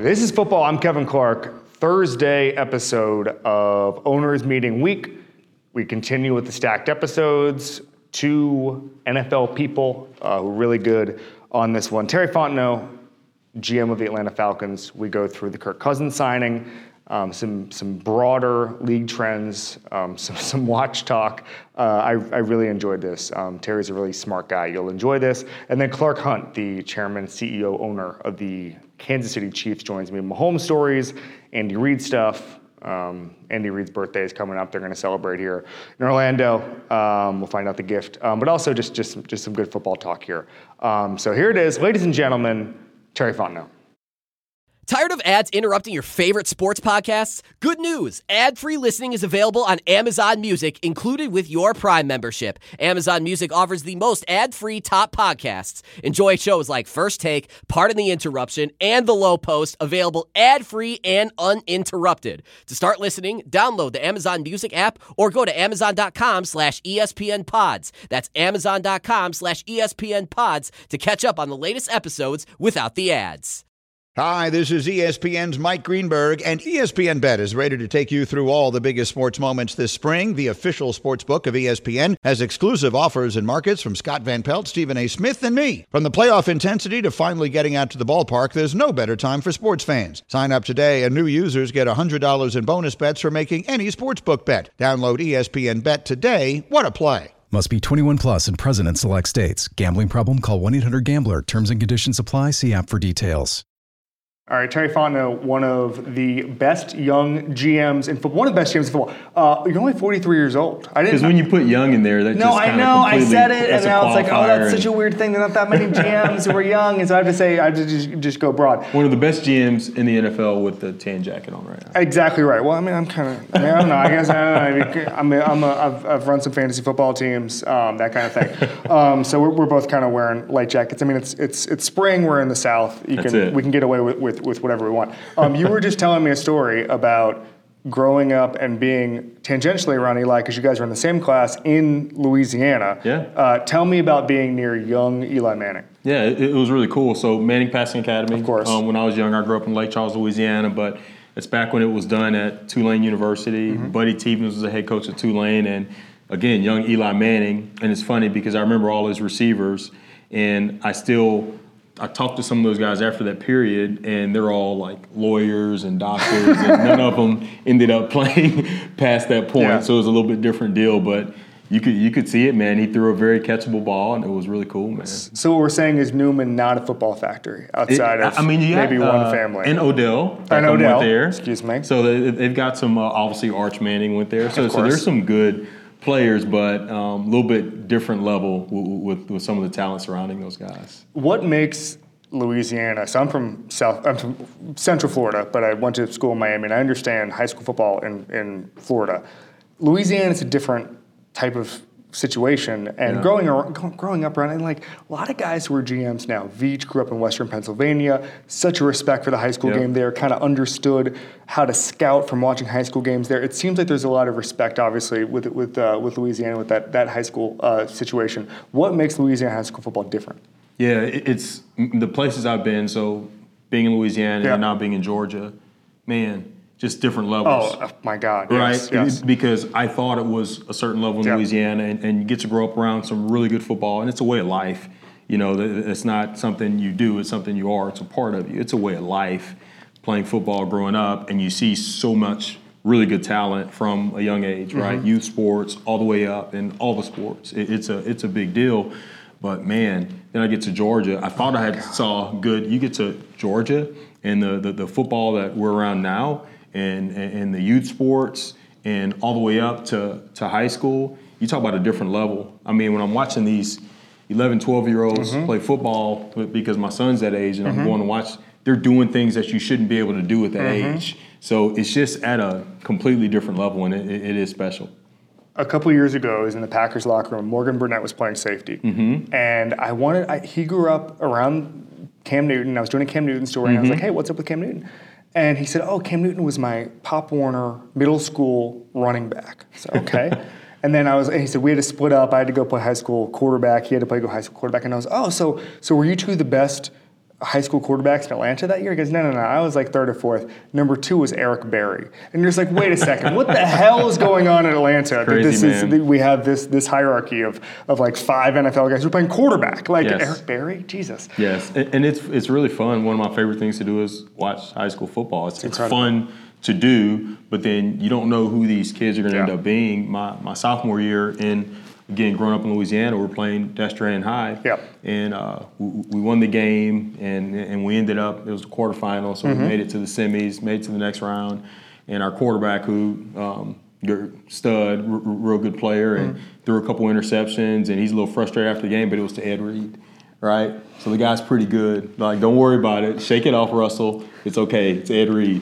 This is football. I'm Kevin Clark. Thursday episode of Owners Meeting Week. We continue with the stacked episodes. Two NFL people who are really good on this one. Terry Fontenot, GM of the Atlanta Falcons. We go through the Kirk Cousins signing, some broader league trends, some watch talk. I really enjoyed this. Terry's a really smart guy. You'll enjoy this. And then Clark Hunt, the chairman, CEO, owner of the Kansas City Chiefs, joins me. Mahomes stories, Andy Reid stuff. Andy Reid's birthday is coming up. They're going to celebrate here in Orlando. We'll find out the gift. But also just some good football talk here. So here it is. Ladies and gentlemen, Terry Fontenot. Tired of ads interrupting your favorite sports podcasts? Good news! Ad-free listening is available on Amazon Music, included with your Prime membership. Amazon Music offers the most ad-free top podcasts. Enjoy shows like First Take, Pardon the Interruption, and The Low Post, available ad-free and uninterrupted. To start listening, download the Amazon Music app or go to amazon.com/ESPN Pods. That's amazon.com/ESPN Pods to catch up on the latest episodes without the ads. Hi, this is ESPN's Mike Greenberg, and ESPN Bet is ready to take you through all the biggest sports moments this spring. The official sports book of ESPN has exclusive offers and markets from Scott Van Pelt, Stephen A. Smith, and me. From the playoff intensity to finally getting out to the ballpark, there's no better time for sports fans. Sign up today, and new users get $100 in bonus bets for making any sportsbook bet. Download ESPN Bet today. What a play. Must be 21 plus and present in select states. Gambling problem? Call 1-800-GAMBLER. Terms and conditions apply. See app for details. All right, Terry Fontenot, one of the best young GMs in football. One of the best GMs in football. You're only 43 years old. Because when you put young in there, that just kind of completely... No, I said it, and now it's like, oh, that's such a weird thing. There's not that many GMs who are young, and so I have to just go broad. One of the best GMs in the NFL with the tan jacket on right now. Exactly right. Well, I mean, I don't know. I guess I don't know. I've run some fantasy football teams, that kind of thing. So we're both kind of wearing light jackets. I mean, it's spring. We're in the South. We can get away with whatever we want. You were just telling me a story about growing up and being tangentially around Eli, because you guys were in the same class in Louisiana. Yeah. Tell me about being near young Eli Manning. Yeah, it was really cool. So Manning Passing Academy. Of course. When I was young, I grew up in Lake Charles, Louisiana, but it's back when it was done at Tulane University. Mm-hmm. Buddy Stevens was the head coach at Tulane, and again, young Eli Manning. And it's funny because I remember all his receivers, and I talked to some of those guys after that period, and they're all like lawyers and doctors, and none of them ended up playing past that point. Yeah. So it was a little bit different deal, but you could see it, man. He threw a very catchable ball, and it was really cool, man. So what we're saying is Newman not a football factory outside of maybe one family. And Odell. And Odell. Went there. Excuse me. So they've got some, obviously Arch Manning went there. So there's some good players, but a little bit different level with some of the talent surrounding those guys. What makes Louisiana? So I'm from Central Florida, but I went to school in Miami, and I understand high school football in Florida. Louisiana is a different type of situation, and growing up around, and like a lot of guys who are GMs now. Veach grew up in Western Pennsylvania. Such a respect for the high school game there. Kind of understood how to scout from watching high school games there. It seems like there's a lot of respect, obviously, with Louisiana with that high school situation. What makes Louisiana high school football different? Yeah, it's the places I've been. So being in Louisiana and now being in Georgia, man. Just different levels. Oh, my God. Right? Yes. Because I thought it was a certain level in Louisiana, and you get to grow up around some really good football, and it's a way of life. You know, it's not something you do, it's something you are. It's a part of you. It's a way of life, playing football, growing up, and you see so much really good talent from a young age, right? Youth sports, all the way up, and all the sports. It's a big deal. But, man, then I get to Georgia. I thought I saw good. You get to Georgia, and the football that we're around now, and the youth sports and all the way up to high school, you talk about a different level. I mean, when I'm watching these 11, 12-year-olds play football, because my son's that age and I'm going to watch, they're doing things that you shouldn't be able to do at that age. So it's just at a completely different level, and it is special. A couple of years ago, I was in the Packers locker room. Morgan Burnett was playing safety. And he grew up around Cam Newton. I was doing a Cam Newton story, and I was like, hey, what's up with Cam Newton? And he said, oh, Cam Newton was my Pop Warner middle school running back. So, okay. And then he said, we had to split up. I had to go play high school quarterback. He had to go high school quarterback. And I was, so were you two the best high school quarterbacks in Atlanta that year? He goes, no, I was like third or fourth. Number 2 was Eric Berry. And you're just like, wait a second, what the hell is going on in Atlanta? Crazy, man. We have this hierarchy of like 5 NFL guys who are playing quarterback. Like Yes. Eric Berry? Jesus. Yes, and it's really fun. One of my favorite things to do is watch high school football. It's fun to do, but then you don't know who these kids are going to end up being. My sophomore year again, growing up in Louisiana, we're playing Destrehan High. Yep. And we won the game, and we ended up, it was the quarterfinal, so we made it to the semis, made it to the next round. And our quarterback, who, stud, real good player, and threw a couple interceptions, and he's a little frustrated after the game, but it was to Ed Reed, right? So the guy's pretty good. Like, don't worry about it. Shake it off, Russell. It's okay. It's Ed Reed.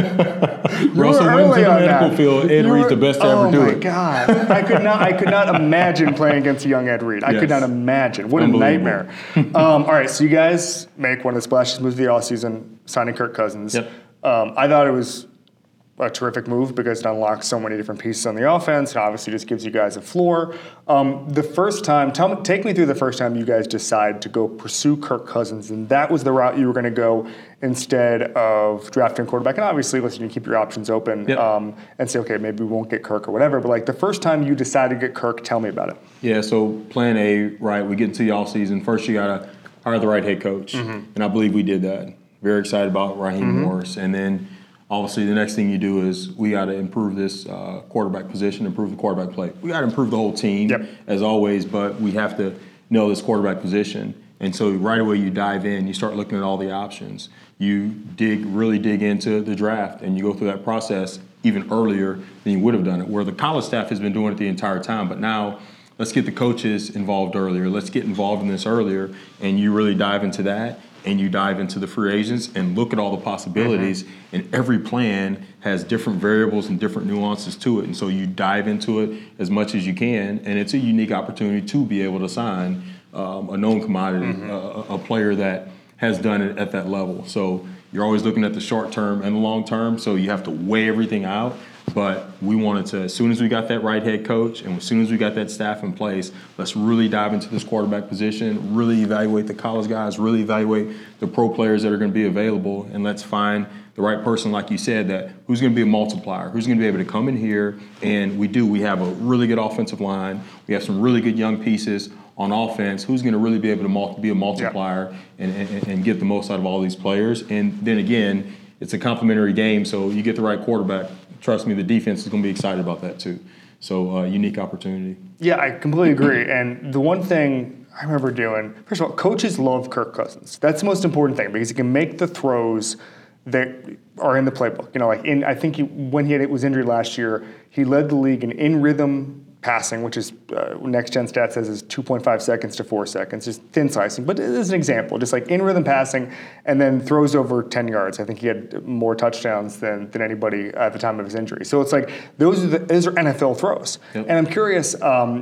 Russell wins in the medical field. Ed Reed's the best to ever do it. Oh, my God. I could not imagine playing against a young Ed Reed. I could not imagine. What a nightmare. All right, so you guys make one of the splashiest moves of the offseason, signing Kirk Cousins. Yep. I thought it was a terrific move because it unlocks so many different pieces on the offense. It obviously just gives you guys a floor. The first time, take me through the first time you guys decide to go pursue Kirk Cousins, and that was the route you were going to go instead of drafting a quarterback. And obviously, listen, you keep your options open and say, okay, maybe we won't get Kirk or whatever. But like the first time you decided to get Kirk, tell me about it. Yeah, so plan A, right, we get into the offseason. First, you got to hire the right head coach, and I believe we did that. Very excited about Raheem Morris. And then obviously, the next thing you do is we got to improve this quarterback position, improve the quarterback play. We got to improve the whole team, as always, but we have to know this quarterback position. And so right away you dive in, you start looking at all the options. You really dig into the draft, and you go through that process even earlier than you would have done it, where the college staff has been doing it the entire time. But now let's get the coaches involved earlier. Let's get involved in this earlier, and you really dive into that. And you dive into the free agents and look at all the possibilities, and every plan has different variables and different nuances to it. And so you dive into it as much as you can, and it's a unique opportunity to be able to sign a known commodity, a player that has done it at that level. So you're always looking at the short term and the long term, so you have to weigh everything out. But we wanted to, as soon as we got that right head coach and as soon as we got that staff in place, let's really dive into this quarterback position, really evaluate the college guys, really evaluate the pro players that are going to be available, and let's find the right person, like you said, that who's going to be a multiplier, who's going to be able to come in here. And we have a really good offensive line. We have some really good young pieces on offense. Who's going to really be able to be a multiplier and get the most out of all these players. And then again, it's a complementary game, so you get the right quarterback. Trust me, the defense is going to be excited about that too. So unique opportunity. Yeah, I completely agree. And the one thing I remember doing, first of all, coaches love Kirk Cousins. That's the most important thing because he can make the throws that are in the playbook. You know, like I think when he was injured last year, he led the league in rhythm passing, which is Next Gen Stats says is 2.5 seconds to 4 seconds, just thin slicing. But as an example, just like in rhythm passing and then throws over 10 yards. I think he had more touchdowns than anybody at the time of his injury. So it's like those are NFL throws. Yep. And I'm curious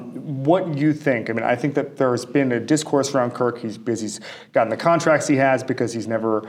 what you think. I mean, I think that there's been a discourse around Kirk. Because he's gotten the contracts he has, because he's never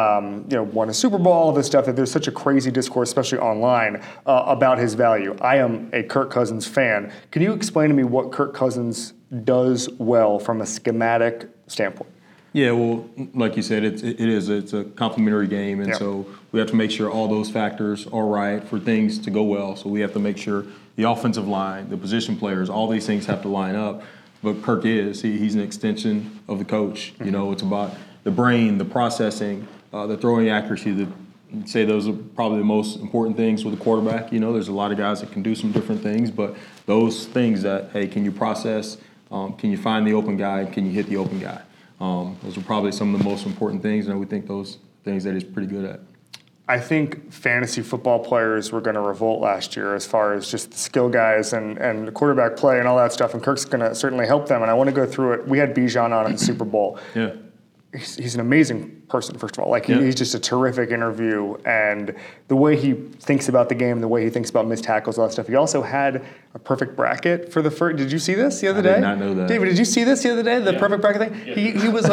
won a Super Bowl, all this stuff, that there's such a crazy discourse, especially online, about his value. I am a Kirk Cousins fan. Can you explain to me what Kirk Cousins does well from a schematic standpoint? Yeah, well, like you said, it's a complementary game, and so we have to make sure all those factors are right for things to go well. So we have to make sure the offensive line, the position players, all these things have to line up. But Kirk he's an extension of the coach. Mm-hmm. You know, it's about the brain, the processing, the throwing accuracy, I'd say those are probably the most important things with a quarterback. You know, there's a lot of guys that can do some different things, but those things that, hey, can you process? Can you find the open guy? Can you hit the open guy? Those are probably some of the most important things, and we think those things that he's pretty good at. I think fantasy football players were going to revolt last year as far as just skill guys and quarterback play and all that stuff, and Kirk's going to certainly help them, and I want to go through it. We had Bijan on in the Super Bowl. Yeah. He's an amazing person, first of all. Like, he's just a terrific interview. And the way he thinks about the game, the way he thinks about missed tackles, all that stuff. He also had a perfect bracket for the first. Did you see this the other day? I did not know that. David, did you see this the other day, the perfect bracket thing? Yeah. He was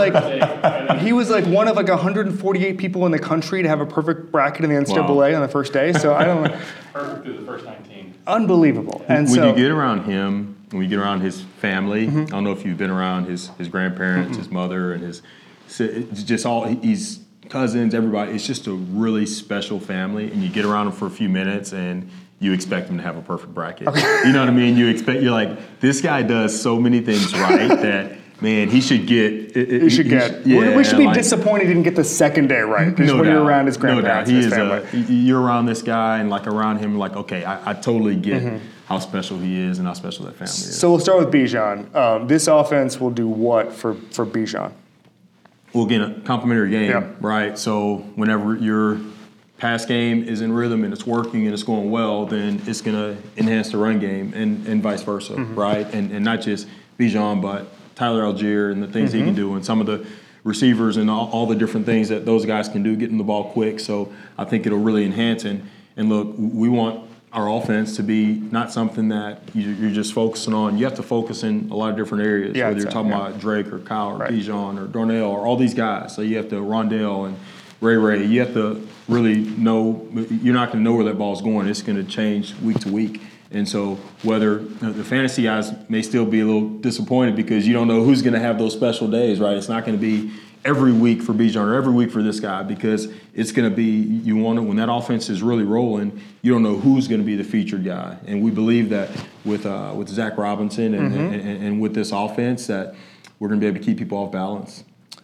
like one of like 148 people in the country to have a perfect bracket in the NCAA on the first day. So I don't know. Perfect through the first 19. Unbelievable. And when you get around him, when you get around his family, I don't know if you've been around his grandparents, his mother, and So it's just he's cousins, everybody. It's just a really special family, and you get around them for a few minutes, and you expect them to have a perfect bracket. Okay. You know what I mean? You're like, this guy does so many things right that, man, he should get. We should be disappointed he didn't get the second day right. Just when you're around his grandparents and his family. You're around this guy and like around him, like, okay, I totally get how special he is and how special that family is. So we'll start with Bijan. This offense will do what for Bijan? We'll get a complimentary game, right? So whenever your pass game is in rhythm and it's working and it's going well, then it's going to enhance the run game and vice versa, right? And not just Bijan, but Tyler Algier and the things he can do, and some of the receivers and all the different things that those guys can do, getting the ball quick. So I think it'll really enhance. And look, we want our offense to be not something that you're just focusing on. You have to focus in a lot of different areas, whether you're talking about Drake or Kyle or Bijan or Darnell or all these guys. So you have to Rondell and Ray. You have to really know. You're not going to know where that ball's going. It's going to change week to week. And so whether the fantasy guys may still be a little disappointed because you don't know who's going to have those special days, right? It's not going to be every week for Bijan or every week for this guy because it's going to be, you want to, when that offense is really rolling, you don't know who's going to be the featured guy. And we believe that with Zach Robinson and with this offense that we're going to be able to keep people off balance.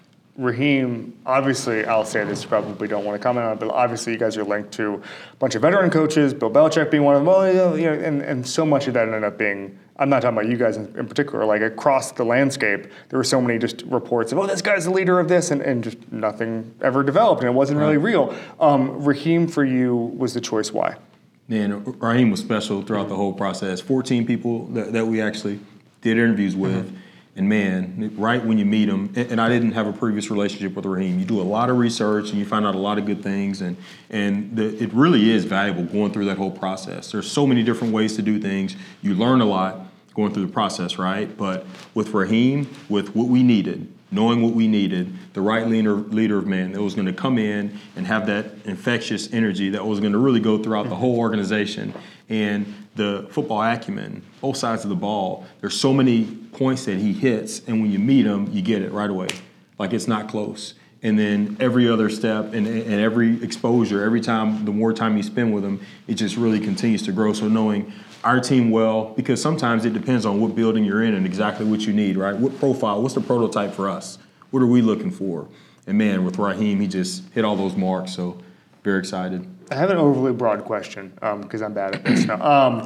Raheem, obviously, I'll say this, you probably don't want to comment on it, but obviously you guys are linked to a bunch of veteran coaches, Bill Belichick being one of them, and so much of that ended up being, I'm not talking about you guys in particular, like across the landscape, there were so many just reports of, this guy's the leader of this, and just nothing ever developed, and it wasn't really real. Raheem, for you, was the choice. Why? Man, Raheem was special throughout the whole process. 14 people that we actually did interviews with. And man, right when you meet him, and I didn't have a previous relationship with Raheem, you do a lot of research and you find out a lot of good things, and it really is valuable going through that whole process. There's so many different ways to do things. You learn a lot going through the process, right? But with Raheem, with what we needed, knowing what we needed, the right leader of man that was going to come in and have that infectious energy that was going to really go throughout the whole organization. And the football acumen, both sides of the ball, there's so many points that he hits, and when you meet him, you get it right away. Like it's not close. And then every other step and every exposure, every time, the more time you spend with him, it just really continues to grow. So knowing our team well, because sometimes it depends on what building you're in and exactly what you need, right? What profile, what's the prototype for us? What are we looking for? And man, with Raheem, he just hit all those marks, so very excited. I have an overly broad question because I'm bad at this.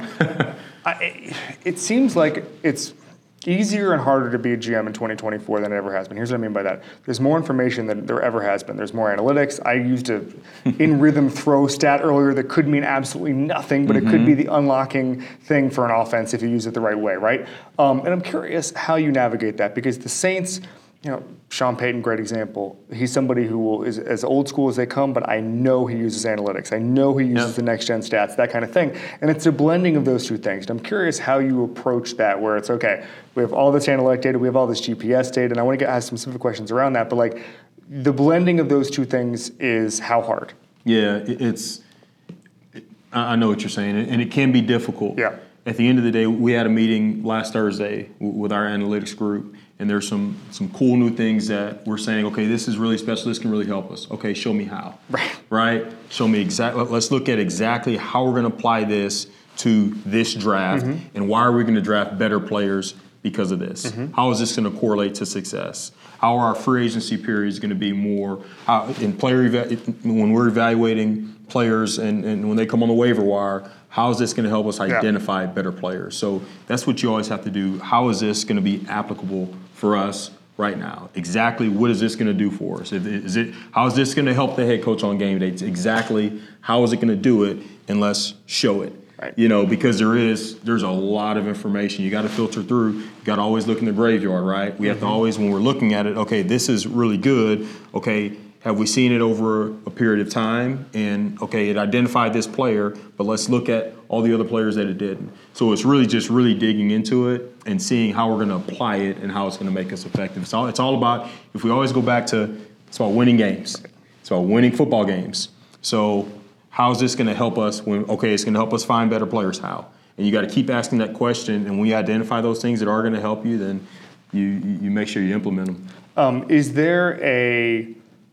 It seems like it's easier and harder to be a GM in 2024 than it ever has been. Here's what I mean by that. There's more information than there ever has been. There's more analytics. I used a in-rhythm throw stat earlier that could mean absolutely nothing, but it could be the unlocking thing for an offense if you use it the right way, right? And I'm curious how you navigate that because the Saints, Sean Payton, great example. He's somebody who is as old school as they come, but I know he uses analytics. I know he uses the next-gen stats, that kind of thing. And it's a blending of those two things. And I'm curious how you approach that, where it's, okay, we have all this analytic data, we have all this GPS data, and I want to ask some specific questions around that, but like the blending of those two things is how hard? Yeah, I know what you're saying, and it can be difficult. Yeah. At the end of the day, we had a meeting last Thursday with our analytics group, and there's some cool new things that we're saying, okay, this is really special, this can really help us. Okay, show me how. Right? Show me exactly, let's look at exactly how we're going to apply this to this draft, and why are we going to draft better players because of this? How is this going to correlate to success? How are our free agency periods going to be more, when we're evaluating players and when they come on the waiver wire, how is this going to help us identify better players? So that's what you always have to do. How is this going to be applicable for us right now? Exactly what is this going to do for us? How is this going to help the head coach on game day? Exactly how is it going to do it? And let's show it. Right. Because there's a lot of information you got to filter through. You got to always look in the graveyard, right? We have to always, when we're looking at it, okay, this is really good. Okay, have we seen it over a period of time? And, okay, it identified this player, but let's look at all the other players that it didn't. So it's really just really digging into it and seeing how we're going to apply it and how it's going to make us effective. It's all about, if we always go back to, it's about winning games. It's about winning football games. So how is this going to help us it's going to help us find better players, how? And you got to keep asking that question, and when you identify those things that are going to help you, then you make sure you implement them. Is there a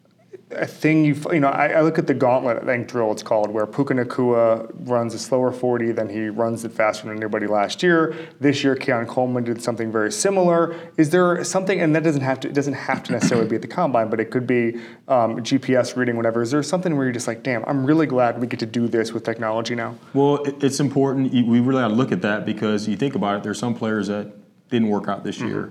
thing I look at the gauntlet, I think drill it's called, where Puka Nacua runs a slower 40 than he runs it faster than anybody last year. This year, Keon Coleman did something very similar. Is there something, and that doesn't have to necessarily be at the combine, but it could be GPS reading, whatever. Is there something where you're just like, damn, I'm really glad we get to do this with technology now? Well, it's important. We really got to look at that because you think about it, there's some players that didn't work out this year,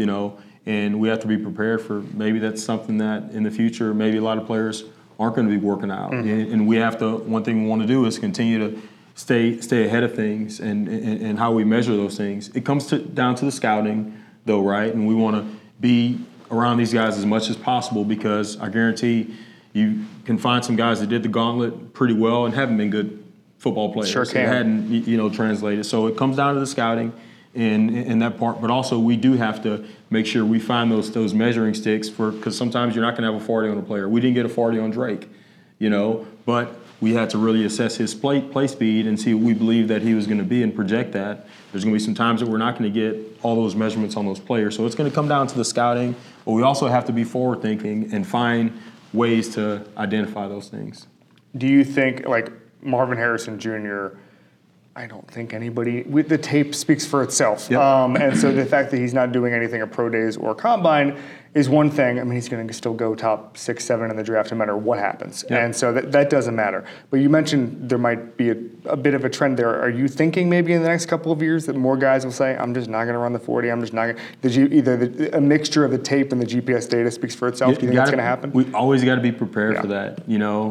and we have to be prepared for maybe that's something that in the future, maybe a lot of players aren't going to be working out. And we have to, one thing we want to do is continue to stay ahead of things and how we measure those things. It comes down to the scouting, though, right? And we want to be around these guys as much as possible because I guarantee you can find some guys that did the gauntlet pretty well and haven't been good football players. Sure can. Hadn't, translated. So it comes down to the scouting. In that part, but also we do have to make sure we find those measuring sticks because sometimes you're not going to have a 40 on a player. We didn't get a 40 on Drake, but we had to really assess his play speed and see what we believe that he was going to be and project that. There's going to be some times that we're not going to get all those measurements on those players. So it's going to come down to the scouting, but we also have to be forward thinking and find ways to identify those things. Do you think, like Marvin Harrison Jr., I don't think anybody, the tape speaks for itself. Yep. And so the fact that he's not doing anything at pro days or combine is one thing. I mean, he's going to still go top 6, 7 in the draft no matter what happens. Yep. And so that doesn't matter. But you mentioned there might be a bit of a trend there. Are you thinking maybe in the next couple of years that more guys will say, I'm just not going to run the 40, I'm just not going to, a mixture of the tape and the GPS data speaks for itself? Do you think that's going to happen? We always got to be prepared for that,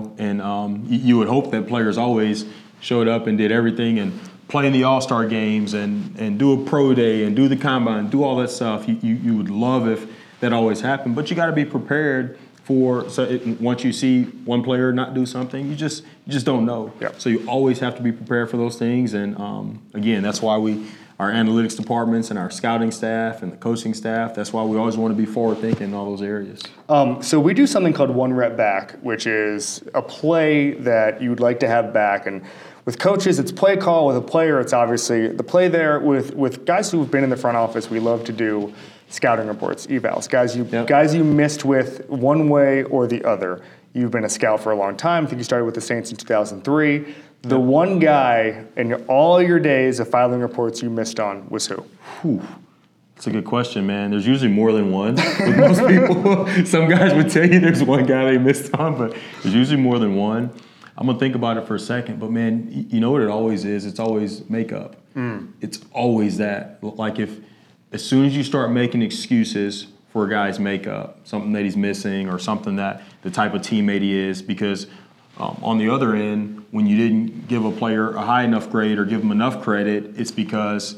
and you would hope that players always showed up and did everything and play in the All-Star games and do a pro day and do the combine, do all that stuff. You would love if that always happened, but you got to be prepared for once you see one player not do something, you just don't know. Yep. So you always have to be prepared for those things, and again, that's why our analytics departments and our scouting staff and the coaching staff, that's why we always want to be forward thinking in all those areas. So we do something called One Rep Back, which is a play that you would like to have back. And with coaches, it's play call. With a player, it's obviously the play there. With guys who've been in the front office, we love to do scouting reports, evals. Guys you missed with one way or the other. You've been a scout for a long time. I think you started with the Saints in 2003. The one guy in all your days of filing reports you missed on was who? That's a good question, man. There's usually more than one. With most people, some guys would tell you there's one guy they missed on, but there's usually more than one. I'm going to think about it for a second, but man, you know what it always is? It's always makeup. It's always that. Like as soon as you start making excuses for a guy's makeup, something that he's missing or something that the type of teammate he is, because on the other end, when you didn't give a player a high enough grade or give him enough credit, it's because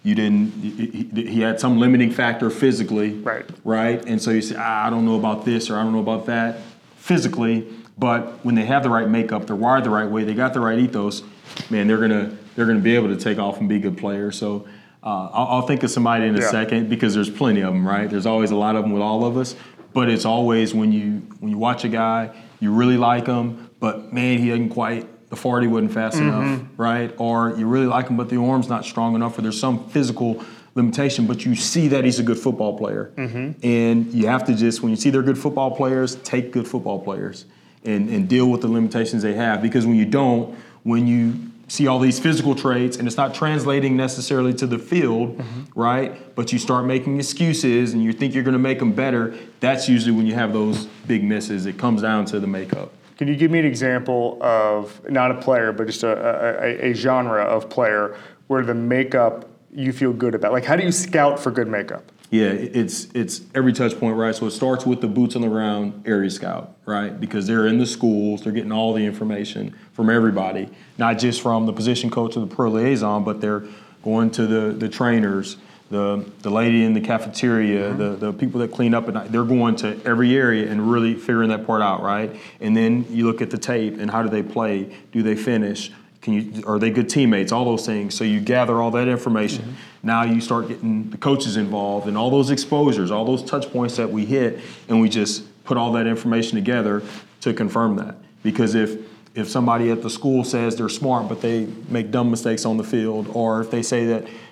he had some limiting factor physically, right? And so you say, I don't know about this or I don't know about that physically, but when they have the right makeup, they're wired the right way, they got the right ethos, man, they're gonna be able to take off and be good players. So I'll think of somebody in a second because there's plenty of them, right? There's always a lot of them with all of us, but it's always when you watch a guy, you really like him, but man, he doesn't quite, the 40 wasn't fast enough, right? Or you really like him, but the arm's not strong enough, or there's some physical limitation, but you see that he's a good football player. And you have to just, when you see they're good football players, take good football players and deal with the limitations they have. Because when you don't, when you see all these physical traits and it's not translating necessarily to the field, right? But you start making excuses and you think you're going to make them better, that's usually when you have those big misses. It comes down to the makeup. Can you give me an example of, not a player, but just a genre of player where the makeup you feel good about? Like, how do you scout for good makeup? Yeah, it's every touch point, right? So it starts with the boots on the ground area scout, right? Because they're in the schools, they're getting all the information from everybody, not just from the position coach or the pro liaison, but they're going to the trainers, the lady in the cafeteria, the people that clean up at night. They're going to every area and really figuring that part out, right? And then you look at the tape and how do they play? Do they finish? Are they good teammates? All those things. So you gather all that information. Now you start getting the coaches involved and all those exposures, all those touch points that we hit, and we just put all that information together to confirm that. Because if somebody at the school says they're smart but they make dumb mistakes on the field, or if they say that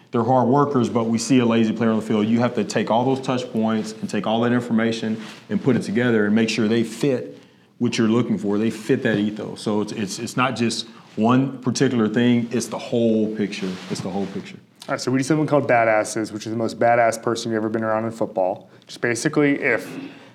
they're hard workers, but we see a lazy player on the field. You have to take all those touch points and take all that information and put it together and make sure they fit what you're looking for. They fit that ethos. So it's not just one particular thing. It's the whole picture. It's the whole picture. All right, so we do something called badasses, which is the most badass person you've ever been around in football. Just basically if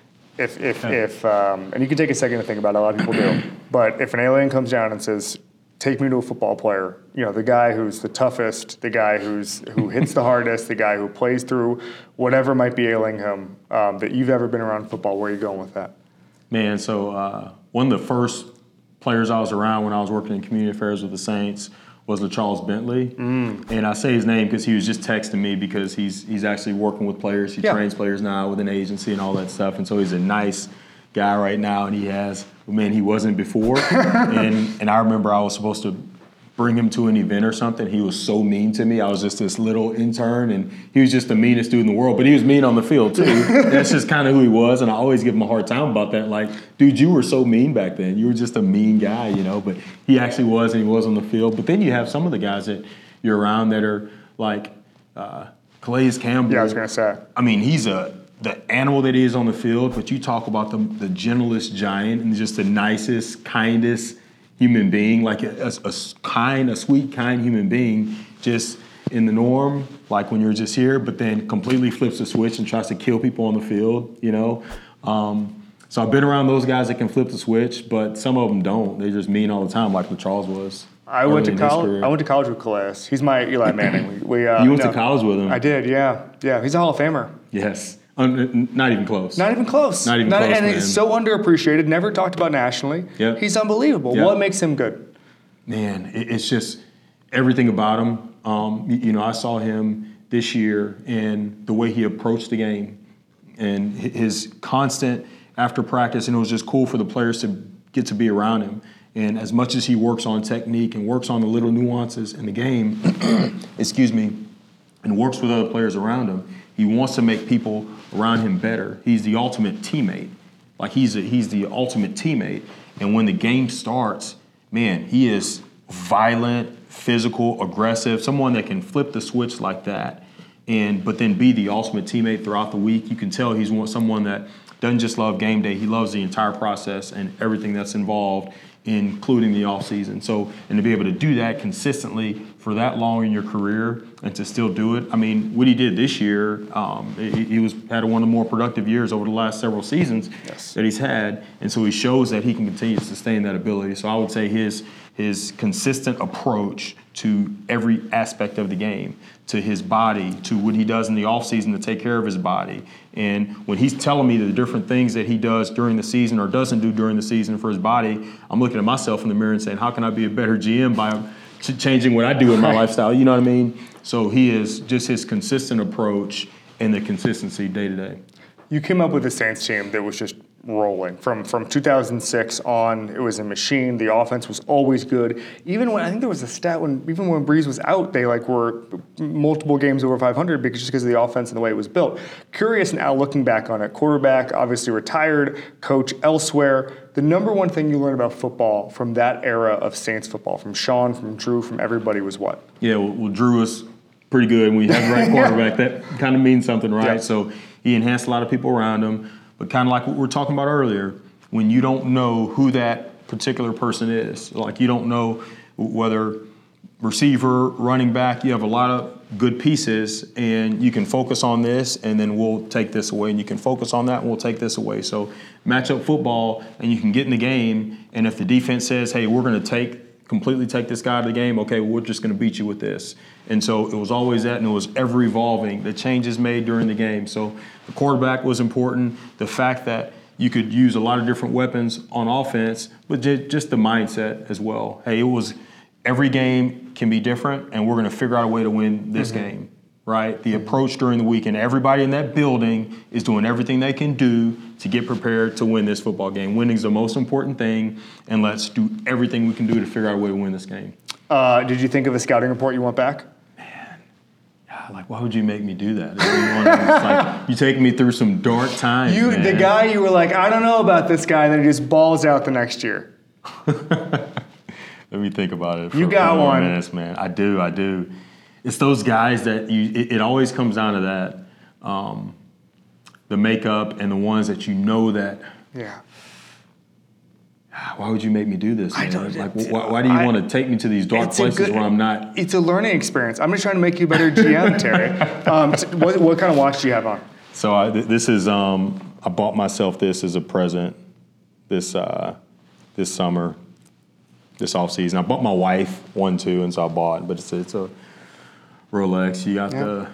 and you can take a second to think about it, a lot of people do, but if an alien comes down and says, take me to a football player, the guy who's the toughest, the guy who hits the hardest, the guy who plays through whatever might be ailing him, that you've ever been around football, where are you going with that? Man, so one of the first players I was around when I was working in community affairs with the Saints was LaCharles Bentley. And I say his name because he was just texting me because he's actually working with players. He trains players now with an agency and all that stuff. And so he's a nice guy right now, and he wasn't before. and I remember I was supposed to bring him to an event or something. He was so mean to me. I was just this little intern, and he was just the meanest dude in the world. But he was mean on the field, too. That's just kind of who he was, and I always give him a hard time about that. Like, dude, you were so mean back then. You were just a mean guy, But he actually was, and he was on the field. But then you have some of the guys that you're around that are like Calais Campbell. Yeah, I was going to say. I mean, he's the animal that he is on the field, but you talk about the gentlest giant and just the nicest, kindest human being, like a sweet, kind human being, just in the norm, like when you're just here, but then completely flips the switch and tries to kill people on the field, So I've been around those guys that can flip the switch, but some of them don't. They're just mean all the time, like LaCharles was. I went to college with Calais. He's my Eli Manning. You went to college with him? I did, yeah. Yeah, he's a Hall of Famer. Yes. Not even close. Not even close. Not even close, and man. he's so underappreciated, never talked about nationally. Yep. He's unbelievable. Yep. What makes him good? Man, it's just everything about him. I saw him this year and the way he approached the game and his constant after practice, and it was just cool for the players to get to be around him. And as much as he works on technique and works on the little nuances in the game, and works with other players around him, he wants to make people around him better. He's the ultimate teammate. Like he's the ultimate teammate. And when the game starts, man, he is violent, physical, aggressive, someone that can flip the switch like that, but then be the ultimate teammate throughout the week. You can tell he's someone that doesn't just love game day. He loves the entire process and everything that's involved, including the off season. So, and to be able to do that consistently for that long in your career and to still do it. I mean, what he did this year, he had one of the more productive years over the last several seasons that he's had. And so he shows that he can continue to sustain that ability. So I would say his consistent approach to every aspect of the game, to his body, to what he does in the offseason to take care of his body. And when he's telling me the different things that he does during the season or doesn't do during the season for his body, I'm looking at myself in the mirror and saying, how can I be a better GM by changing what I do in my lifestyle? You know what I mean? So he is just his consistent approach and the consistency day to day. You came up with a Saints team that was just rolling. From 2006 on, it was a machine. The offense was always good. Even when, I think there was a stat even when Breeze was out, they were multiple games over 500 because of the offense and the way it was built. Curious now looking back on it. Quarterback, obviously retired, coach elsewhere. The number one thing you learned about football from that era of Saints football, from Sean, from Drew, from everybody was what? Yeah, well Drew was pretty good. When you have the right quarterback, that kind of means something, right? Yeah. So he enhanced a lot of people around him. But kind of like what we were talking about earlier, when you don't know who that particular person is, like you don't know whether receiver, running back, you have a lot of good pieces, and you can focus on this, and then we'll take this away, and you can focus on that, and we'll take this away. So matchup football, and you can get in the game, and if the defense says, hey, we're going to completely take this guy out of the game, okay, well, we're just going to beat you with this. And so it was always that, and it was ever evolving. The changes made during the game. So the quarterback was important. The fact that you could use a lot of different weapons on offense, but just the mindset as well. Hey, it was every game can be different, and we're going to figure out a way to win this game, right? The approach during the week, and everybody in that building is doing everything they can do to get prepared to win this football game. Winning is the most important thing, and let's do everything we can do to figure out a way to win this game. Did you think of a scouting report you want back? Like, why would you make me do that? It's like, you take me through some dark times, man. The guy you were like, I don't know about this guy, and then he just balls out the next year. Let me think about it for you got a few more one. minutes, man. I do. it's those guys that it always comes down to that. The makeup and the ones that you know that. Yeah. Why would you make me do this, man? Why do you want to take me to these dark places where I'm not? It's a learning experience. I'm just trying to make you a better GM, Terry. What kind of watch do you have on? So this is I bought myself this as a present this summer, this off season. I bought my wife one too, and so I bought. But it's a Rolex. You got the,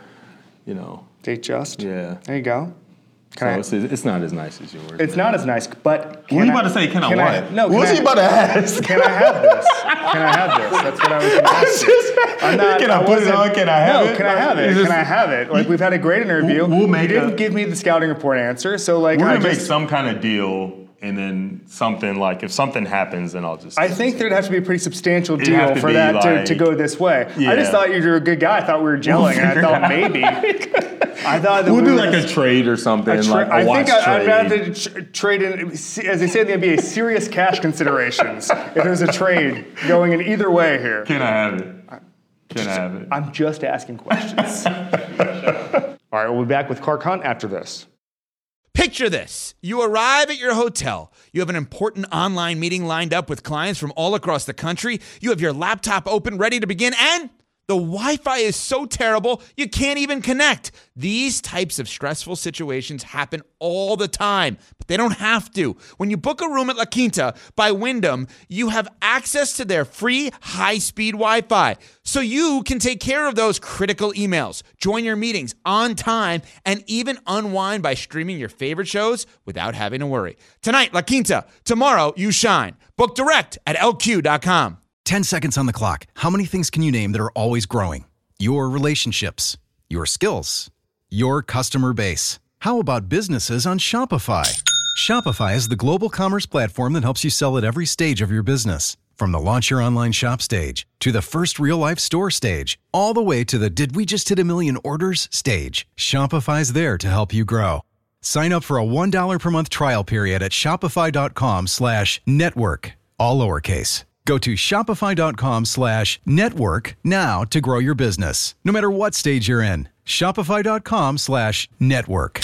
Datejust. Yeah. There you go. It's not as nice as yours. It's not as nice, but what are you about to say? Can I what? No. What's he about to ask? Can I have this? Can I have this? That's what I was going to ask you. Can I put it on? Can I have it? No, can I have it? Can I have it? Like, we've had a great interview. You didn't give me the scouting report answer, so like we're gonna make some kind of deal. And then something like, if something happens, then I'll just. I think there'd have to be a pretty substantial deal for that to go this way. Yeah. I just thought you were a good guy. I thought we were gelling, and I thought maybe. I thought that we'll do like a trade or something. I think I'd rather trade in, as they say in the NBA, serious cash considerations. If there's a trade going in either way here. Can I have it? Can I have it? I'm just asking questions. All right, we'll be back with Clark Hunt after this. Picture this. You arrive at your hotel. You have an important online meeting lined up with clients from all across the country. You have your laptop open, ready to begin, and the Wi-Fi is so terrible, you can't even connect. These types of stressful situations happen all the time, but they don't have to. When you book a room at La Quinta by Wyndham, you have access to their free high-speed Wi-Fi, so you can take care of those critical emails, join your meetings on time, and even unwind by streaming your favorite shows without having to worry. Tonight, La Quinta. Tomorrow, you shine. Book direct at lq.com. 10 seconds on the clock. How many things can you name that are always growing? Your relationships, your skills, your customer base. How about businesses on Shopify? Shopify is the global commerce platform that helps you sell at every stage of your business. From the launch your online shop stage, to the first real-life store stage, all the way to the did we just hit 1 million orders stage. Shopify's there to help you grow. Sign up for a $1 per month trial period at shopify.com/network, all lowercase. Go to shopify.com/network now to grow your business, no matter what stage you're in. Shopify.com/network.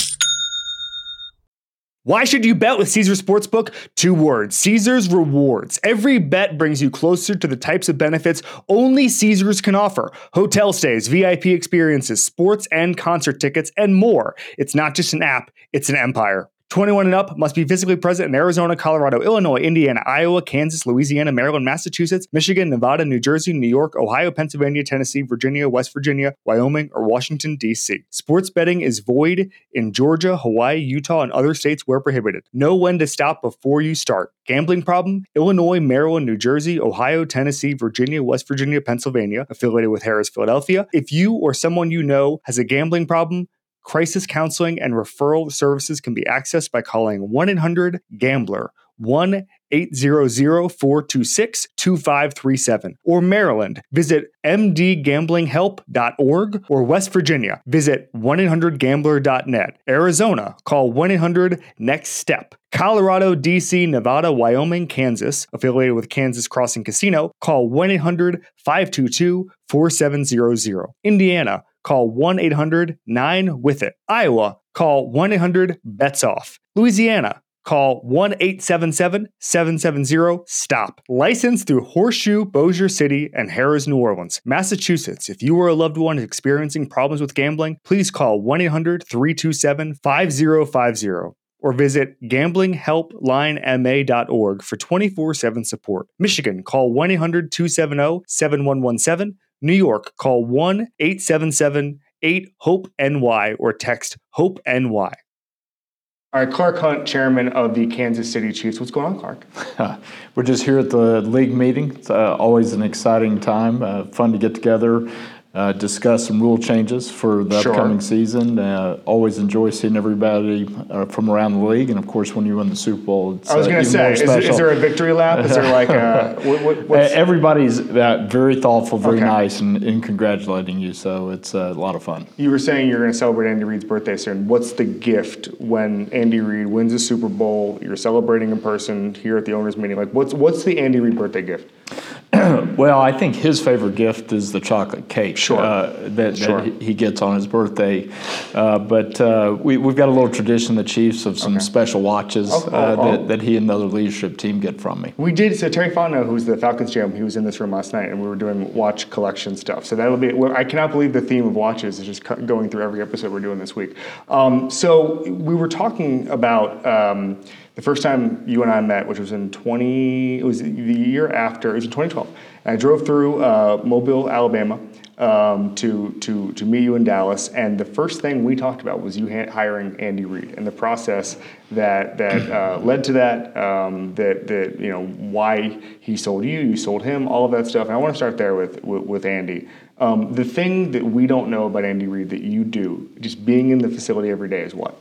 Why should you bet with Caesars Sportsbook? 2 words: Caesars Rewards. Every bet brings you closer to the types of benefits only Caesars can offer. Hotel stays, VIP experiences, sports and concert tickets, and more. It's not just an app, it's an empire. 21 and up, must be physically present in Arizona, Colorado, Illinois, Indiana, Iowa, Kansas, Louisiana, Maryland, Massachusetts, Michigan, Nevada, New Jersey, New York, Ohio, Pennsylvania, Tennessee, Virginia, West Virginia, Wyoming, or Washington, D.C. Sports betting is void in Georgia, Hawaii, Utah, and other states where prohibited. Know when to stop before you start. Gambling problem? Illinois, Maryland, New Jersey, Ohio, Tennessee, Virginia, West Virginia, Pennsylvania, affiliated with Harris, Philadelphia. If you or someone you know has a gambling problem, crisis counseling and referral services can be accessed by calling 1-800-GAMBLER, 1-800-426-2537. Or Maryland, visit mdgamblinghelp.org. Or West Virginia, visit 1-800-GAMBLER.net. Arizona, call 1-800-NEXT-STEP. Colorado, D.C., Nevada, Wyoming, Kansas, affiliated with Kansas Crossing Casino, call 1-800-522-4700. Indiana, call 1-800-9-WITH-IT. Iowa, call 1-800-BETS-OFF. Louisiana, call 1-877-770-STOP. Licensed through Horseshoe, Bossier City, and Harrah's, New Orleans. Massachusetts, if you or a loved one is experiencing problems with gambling, please call 1-800-327-5050. Or visit gamblinghelplinema.org for 24/7 support. Michigan, call 1-800-270-7117. New York, call 1-877-8-HOPE-NY or text HOPE-NY. All right, Clark Hunt, chairman of the Kansas City Chiefs. What's going on, Clark? We're just here at the league meeting. It's always an exciting time, fun to get together, discuss some rule changes for the upcoming season. Always enjoy seeing everybody from around the league, and of course, when you win the Super Bowl, it's I was going to say, is there a victory lap? Is there like a everybody's very thoughtful, very nice, in congratulating you. So it's a lot of fun. You were saying you're going to celebrate Andy Reid's birthday soon. What's the gift when Andy Reid wins a Super Bowl? You're celebrating in person here at the owners' meeting. Like, what's the Andy Reid birthday gift? Well, I think his favorite gift is the chocolate cake that he gets on his birthday. But we've got a little tradition in the Chiefs of some special watches that he and the other leadership team get from me. We did. So Terry Fontenot, who's the Falcons GM, he was in this room last night, and we were doing watch collection stuff. So that'll be. I cannot believe the theme of watches is just going through every episode we're doing this week. So we were talking about the first time you and I met, which was in it was the year after. It was in 2012. And I drove through Mobile, Alabama, to meet you in Dallas, and the first thing we talked about was you hiring Andy Reid and the process that led to that. That you know why he sold you sold him, all of that stuff. And I want to start there with Andy. The thing that we don't know about Andy Reid that you do, just being in the facility every day, is what?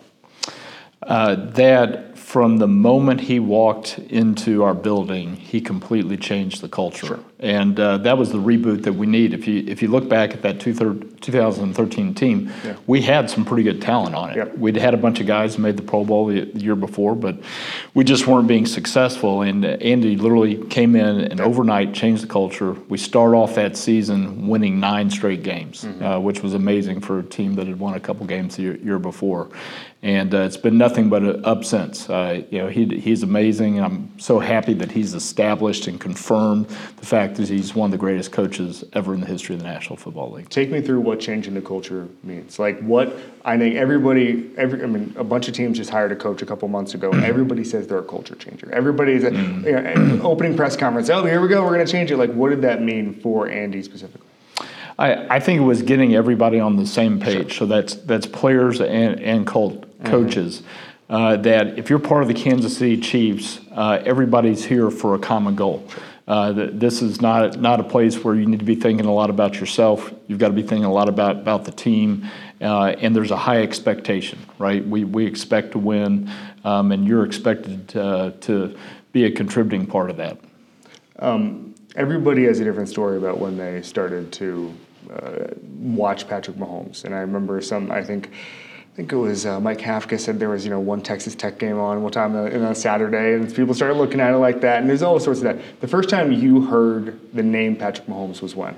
That from the moment he walked into our building, he completely changed the culture. Sure. And that was the reboot that we need. If you look back at that 2013 team, we had some pretty good talent on it. Yep. We'd had a bunch of guys who made the Pro Bowl the year before, but we just weren't being successful. And Andy literally came in and overnight changed the culture. We start off that season winning 9 straight games, which was amazing for a team that had won a couple games the year before. And it's been nothing but up since. He's amazing. I'm so happy that he's established and confirmed the fact that he's one of the greatest coaches ever in the history of the National Football League. Take me through what changing the culture means. Like what I think a bunch of teams just hired a coach a couple months ago, and everybody says they're a culture changer. Everybody's opening press conference. Oh, here we go. We're going to change it. Like, what did that mean for Andy specifically? I think it was getting everybody on the same page. Sure. So that's players and coaches. That if you're part of the Kansas City Chiefs, everybody's here for a common goal. This is not a place where you need to be thinking a lot about yourself. You've got to be thinking a lot about the team, and there's a high expectation, right? We expect to win, and you're expected to be a contributing part of that. Everybody has a different story about when they started to watch Patrick Mahomes, and I remember I think it was Mike Kafka said there was one Texas Tech game on one time on a Saturday, and people started looking at it like that. And there's all sorts of that. The first time you heard the name Patrick Mahomes was when?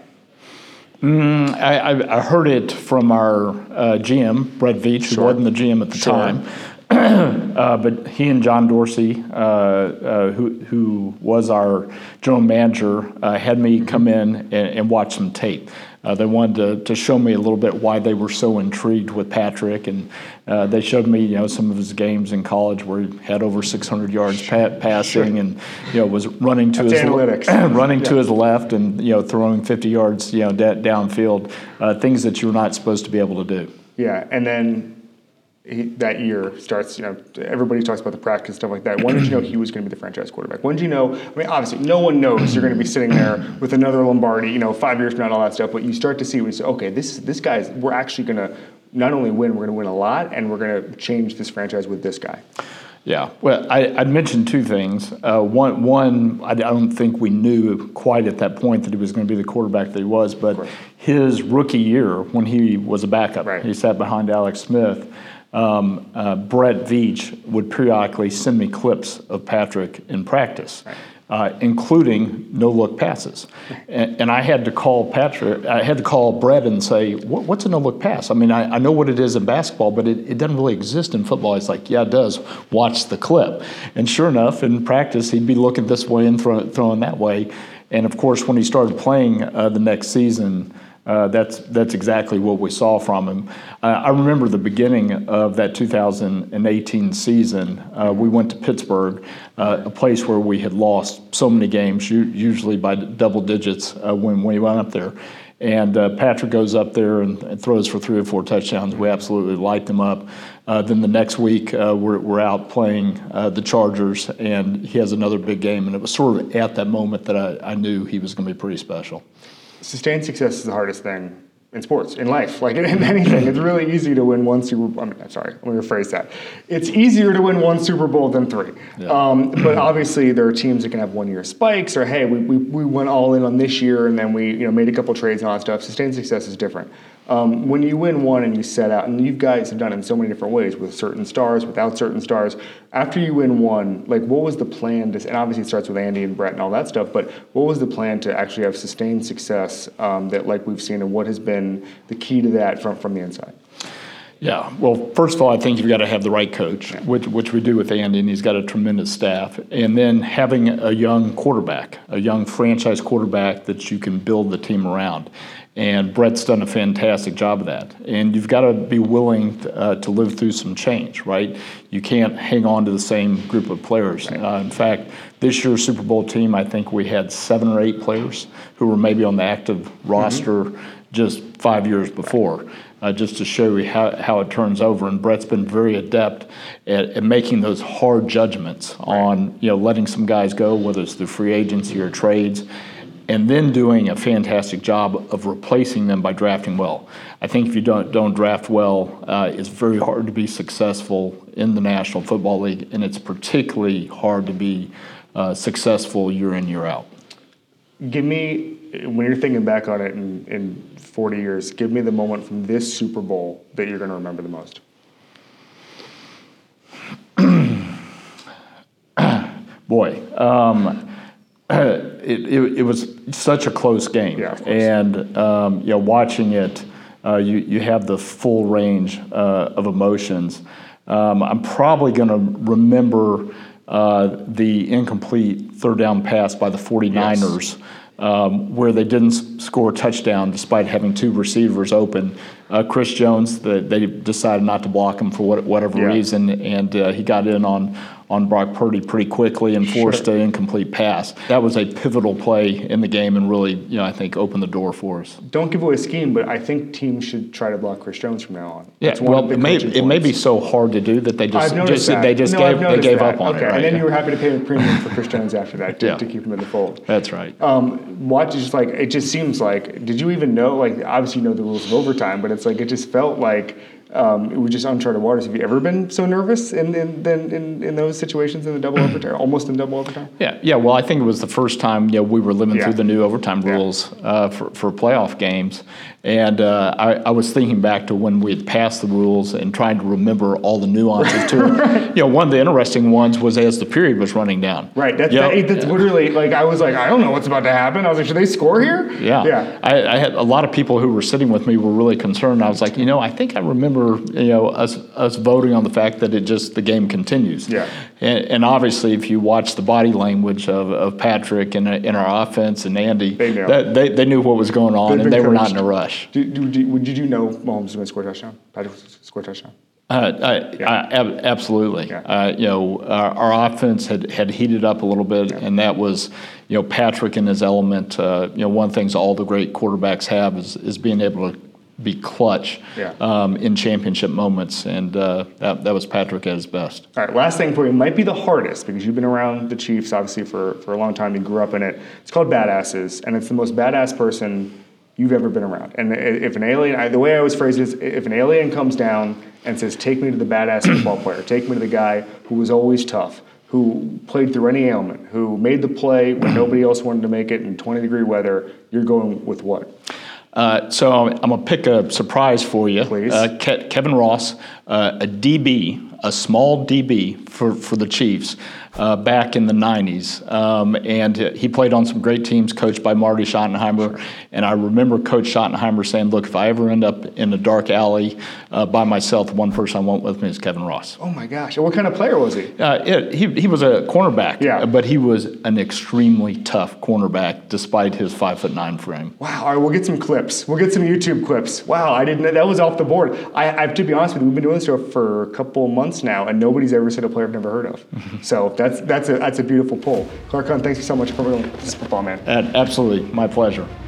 I heard it from our GM, Brett Veach, who wasn't the GM at the time. But he and John Dorsey, who was our general manager, had me come in and watch some tape. They wanted to show me a little bit why they were so intrigued with Patrick, and they showed me some of his games in college where he had over 600 yards passing, and was running to to his left and throwing 50 yards downfield, things that you're not supposed to be able to do. Yeah, and then that year starts, everybody talks about the practice, stuff like that. When did you know he was going to be the franchise quarterback? When did you know, obviously no one knows you're going to be sitting there with another Lombardi, 5 years from now and all that stuff, but you start to see when you say, okay, this guy's, we're actually going to not only win, we're going to win a lot, and we're going to change this franchise with this guy. Yeah, well, I'd mentioned 2 things. One, I don't think we knew quite at that point that he was going to be the quarterback that he was, but his rookie year when he was a backup, he sat behind Alex Smith. Brett Veach would periodically send me clips of Patrick in practice, including no-look passes. And I had to call Brett and say, what's a no-look pass? I mean, I know what it is in basketball, but it doesn't really exist in football. It's like, yeah, it does. Watch the clip. And sure enough, in practice, he'd be looking this way and throwing that way. And, of course, when he started playing the next season, that's exactly what we saw from him. I remember the beginning of that 2018 season. We went to Pittsburgh, a place where we had lost so many games, usually by double digits when we went up there. And Patrick goes up there and throws for 3 or 4 touchdowns. We absolutely light them up. Then the next week, we're out playing the Chargers, and he has another big game. And it was sort of at that moment that I knew he was going to be pretty special. Sustained success is the hardest thing in sports, in life, like in anything. It's really easy to win one Super Bowl. Let me rephrase that. It's easier to win 1 Super Bowl than 3. Yeah. But obviously there are teams that can have 1-year spikes, or hey, we went all in on this year and then we made a couple trades and all that stuff. Sustained success is different. When you win one and you set out, and you guys have done it in so many different ways, with certain stars, without certain stars. After you win one, like what was the plan? And obviously it starts with Andy and Brett and all that stuff, but what was the plan to actually have sustained success that like we've seen, and what has been the key to that from the inside? Yeah, well, first of all, I think you've got to have the right coach, which we do with Andy, and he's got a tremendous staff. And then having a young quarterback, a young franchise quarterback that you can build the team around. And Brett's done a fantastic job of that. And you've got to be willing to live through some change, right? You can't hang on to the same group of players. Right. In fact, this year's Super Bowl team, I think we had 7 or 8 players who were maybe on the active roster just 5 years before. Just to show you how it turns over. And Brett's been very adept at making those hard judgments on, letting some guys go, whether it's through free agency or trades, and then doing a fantastic job of replacing them by drafting well. I think if you don't draft well, it's very hard to be successful in the National Football League, and it's particularly hard to be successful year in, year out. Give me, when you're thinking back on it in 40 years, give me the moment from this Super Bowl that you're going to remember the most. Boy, it was such a close game. Yeah, of course. And watching it, you have the full range of emotions. I'm probably going to remember the incomplete third down pass by the 49ers. Where they didn't score a touchdown despite having 2 receivers open. Chris Jones, they decided not to block him for whatever reason, and he got in on Brock Purdy pretty quickly and forced an incomplete pass. That was a pivotal play in the game and really, I think, opened the door for us. Don't give away a scheme, but I think teams should try to block Chris Jones from now on. Yeah, well, it may be so hard to do that they gave up on it. Okay, and then you were happy to pay a premium for Chris Jones after that to keep him in the fold. That's right. It just seems like, did you even know, like, obviously you know the rules of overtime, but it's like, it just felt like it was just uncharted waters. Have you ever been so nervous in those situations in the double overtime, almost in double overtime? Yeah. Well, I think it was the first time we were living through the new overtime rules for playoff games, and I was thinking back to when we had passed the rules and trying to remember all the nuances to it. One of the interesting ones was as the period was running down. Right. That's literally like I was like, I don't know what's about to happen. I was like, should they score here? Yeah. I had a lot of people who were sitting with me were really concerned. I was like, I think I remember us voting on the fact that the game continues. Yeah. And obviously, if you watch the body language of Patrick and our offense and Andy, they knew what was going on, and they were not in a rush. Did you know Mahomes was going to score a touchdown? Patrick was going to score a touchdown? Absolutely. Yeah. Our offense had heated up a little bit, and that was, Patrick in his element. One of the things all the great quarterbacks have is being able to be clutch in championship moments, and that was Patrick at his best. All right, last thing for you might be the hardest, because you've been around the Chiefs obviously for a long time. You grew up in it. It's called Badasses, and it's the most badass person you've ever been around. And if an alien, the way I always phrase it is, if an alien comes down and says, take me to the badass football player, take me to the guy who was always tough, who played through any ailment, who made the play when nobody else wanted to make it in 20-degree weather, you're going with what? So I'm going to pick a surprise for you. Please. Kevin Ross, a DB, a small DB for the Chiefs back in the 90s. And he played on some great teams coached by Marty Schottenheimer. And I remember Coach Schottenheimer saying, look, if I ever end up in a dark alley by myself, the one person I want with me is Kevin Ross. Oh, my gosh. And what kind of player was he? He was a cornerback, but he was an extremely tough cornerback despite his 5'9" frame. Wow. All right, we'll get some clips. We'll get some YouTube clips. Wow, I didn't know. That was off the board. I to be honest with you, we've been doing this show for a couple months now, and nobody's ever said a player I've never heard of. So that's a beautiful poll. Clark Hunt, thanks so much for covering this football, man. Absolutely. My pleasure.